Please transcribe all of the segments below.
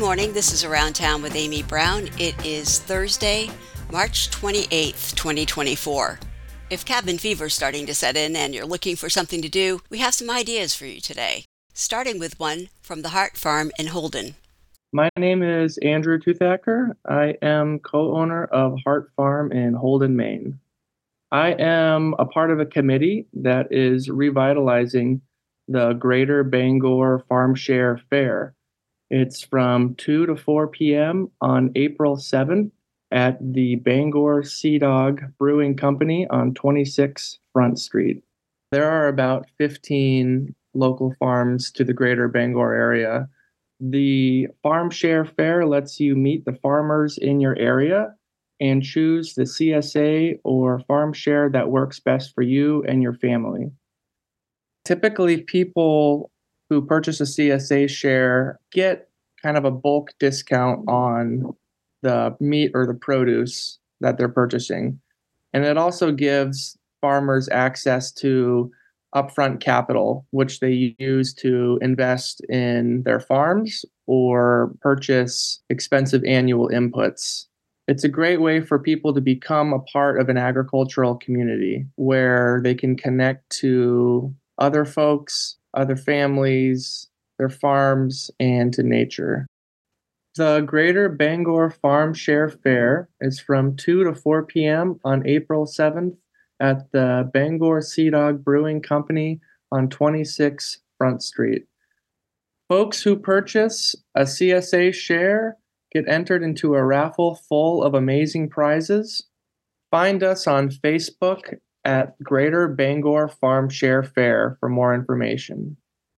morning. This is Around Town with Amy Brown. It is Thursday, March 28th, 2024. If cabin fever is starting to set in and you're looking for something to do, we have some ideas for you today, starting with one from the Hart Farm in Holden. My name is Andrew Toothacker. I am co-owner of Hart Farm in Holden, Maine. I am a part of a committee that is revitalizing the Greater Bangor Farm Share Fair. It's from 2 to 4 p.m. on April 7th at the Bangor Sea Dog Brewing Company on 26 Front Street. There are about 15 local farms to the Greater Bangor area. The Farm Share Fair lets you meet the farmers in your area and choose the CSA or farm share that works best for you and your family. Typically, people who purchase a CSA share get kind of a bulk discount on the meat or the produce that they're purchasing. And it also gives farmers access to upfront capital, which they use to invest in their farms or purchase expensive annual inputs. It's a great way for people to become a part of an agricultural community where they can connect to other folks, other families, their farms, and to nature. The Greater Bangor Farm Share Fair is from 2 to 4 p.m. on April 7th at the Bangor Sea Dog Brewing Company on 26 Front Street. Folks who purchase a CSA share get entered into a raffle full of amazing prizes. Find us on Facebook at Greater Bangor Farm Share Fair for more information.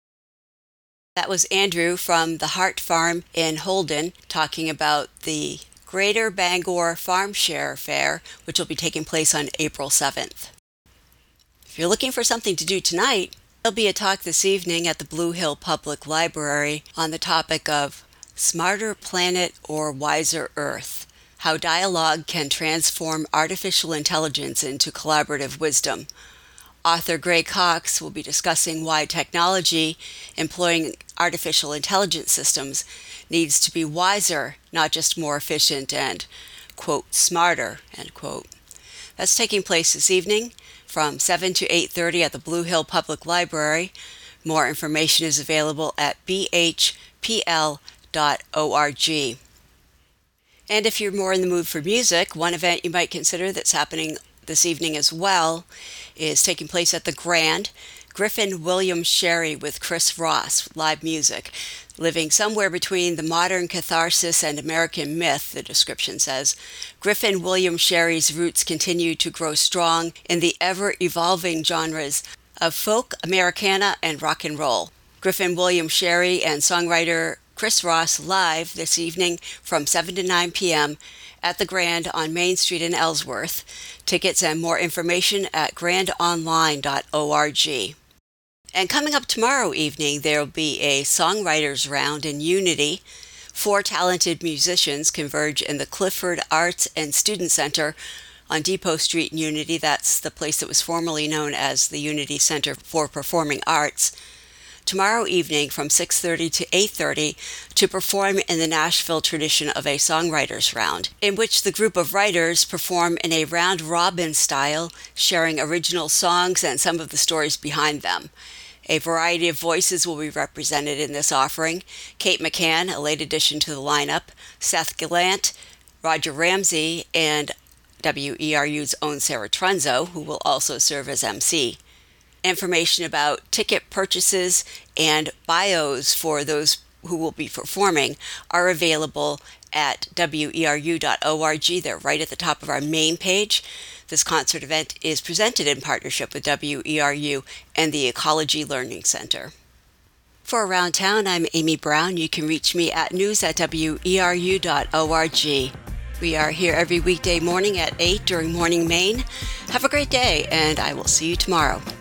That was Andrew from the Hart Farm in Holden talking about the Greater Bangor Farm Share Fair, which will be taking place on April 7th. If you're looking for something to do tonight, there'll be a talk this evening at the Blue Hill Public Library on the topic of Smarter Planet or Wiser Earth, how dialogue can transform artificial intelligence into collaborative wisdom. Author Gray Cox will be discussing why technology employing artificial intelligence systems needs to be wiser, not just more efficient and, quote, smarter, end quote. That's taking place this evening from 7 to 8:30 at the Blue Hill Public Library. More information is available at bhpl.org. And if you're more in the mood for music, one event you might consider that's happening this evening as well is taking place at the Grand. Griffin Williams Sherry with Chris Ross, live music. Living somewhere between the modern catharsis and American myth, the description says, Griffin Williams Sherry's roots continue to grow strong in the ever-evolving genres of folk, Americana, and rock and roll. Griffin Williams Sherry and songwriter Chris Ross live this evening from 7 to 9 p.m. at the Grand on Main Street in Ellsworth. Tickets and more information at grandonline.org. And coming up tomorrow evening, there will be a songwriters round in Unity. 4 talented musicians converge in the Clifford Arts and Student Center on Depot Street in Unity. That's the place that was formerly known as the Unity Center for Performing Arts. Tomorrow evening from 6:30 to 8:30 to perform in the Nashville tradition of a songwriters round, in which the group of writers perform in a round-robin style, sharing original songs and some of the stories behind them. A variety of voices will be represented in this offering. Kate McCann, a late addition to the lineup, Seth Gallant, Roger Ramsey, and WERU's own Sarah Trunzo, who will also serve as MC. Information about ticket purchases and bios for those who will be performing are available at weru.org. They're right at the top of our main page. This concert event is presented in partnership with WERU and the Ecology Learning Center. For Around Town, I'm Amy Brown. You can reach me at news@weru.org. We are here every weekday morning at 8 during Morning Maine. Have a great day, and I will see you tomorrow.